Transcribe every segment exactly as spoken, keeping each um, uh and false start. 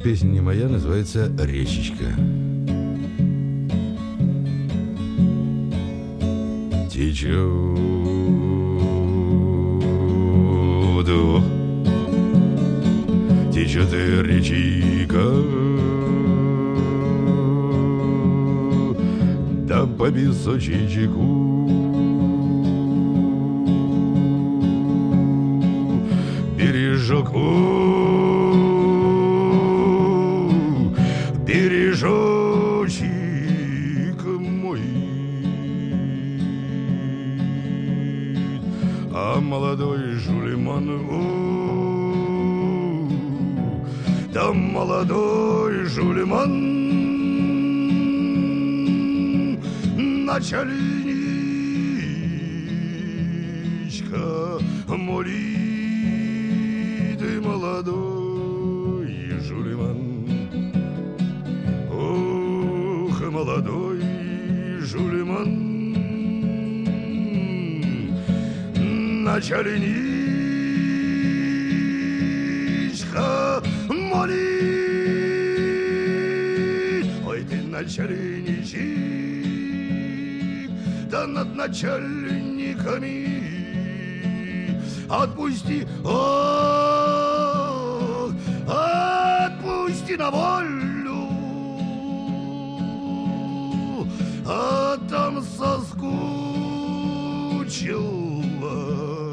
песня не моя, называется «Речечка». Течет вдох, течет и речика, да по песочечку бережок, бережочек мой, а молодой Жулиман, да молодой Жулиман, начальничка молит, молодой Жулиман. Ох, молодой Жулиман, начальничка молит. Ой, ты начальничек, да над начальниками отпусти, ох, отпусти на волю, а там соскучила,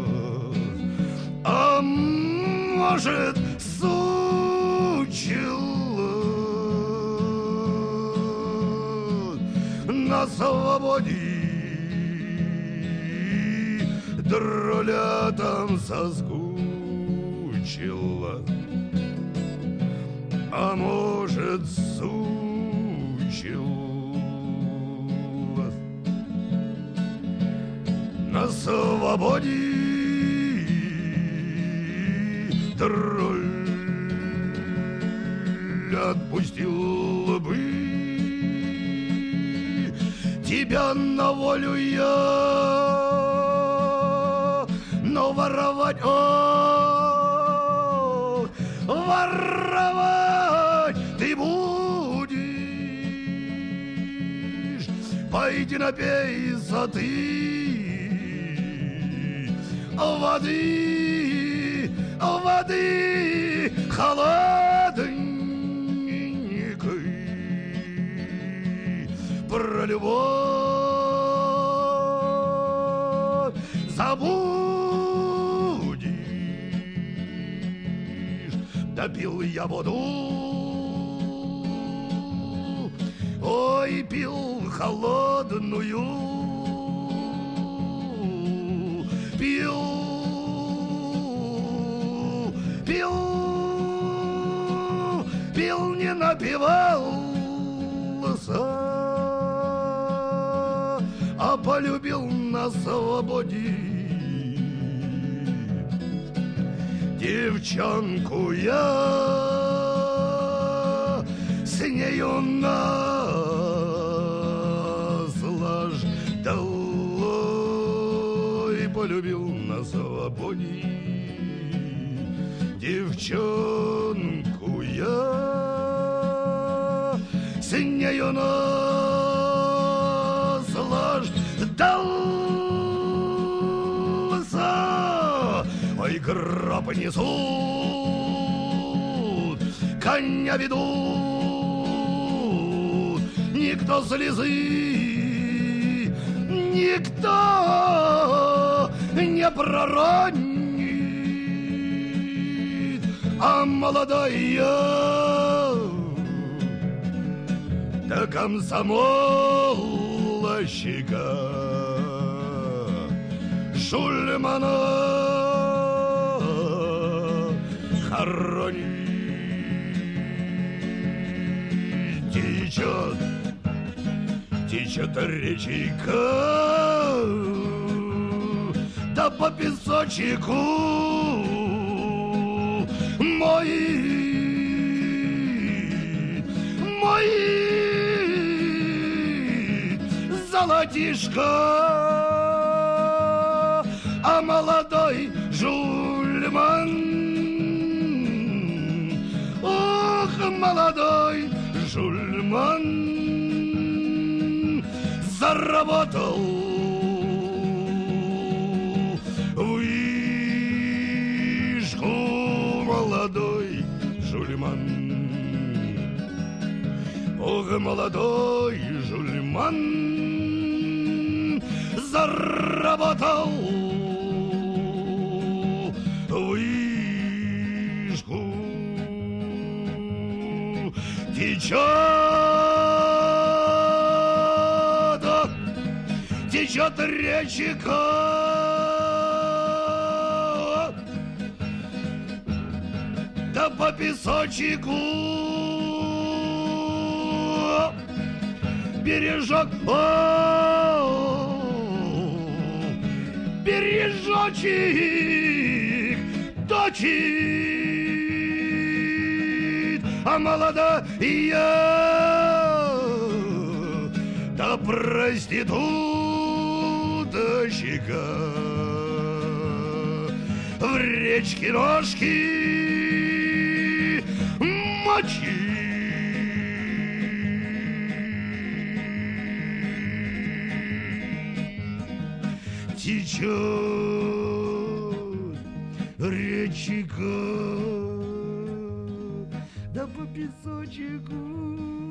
а может сучила на свободе. Дроля там соскучила, а может сучила на свободе. Тролль отпустил бы тебя на волю я, но воровать, о, воровать ты будешь. Пойди напейся ты воды, воды холодненькой, про любовь забудешь. Допил я воду, ой, пил холодную, пил, пил, пил, не напивался, а полюбил на свободе девчонку я, с нею наслаждал и полюбил на свободе девчонку я, с нею наслаждался. Ой, гроб несут, коня ведут, никто слезы, никто не проронит, а молодая да комсомолщика Жулимана хоронит. Течет, течет речейка, да по песочку мой, мой золотишко, а молодой Жульман, ох, молодой жульман заработал вышку, молодой жульман. Ох, молодой жульман заработал вышку. Течет, течет речка, да по песочку бережок, о, бережочек точит, а молодая да проституточка в речке ножки мочит. Течет речка, да по песочку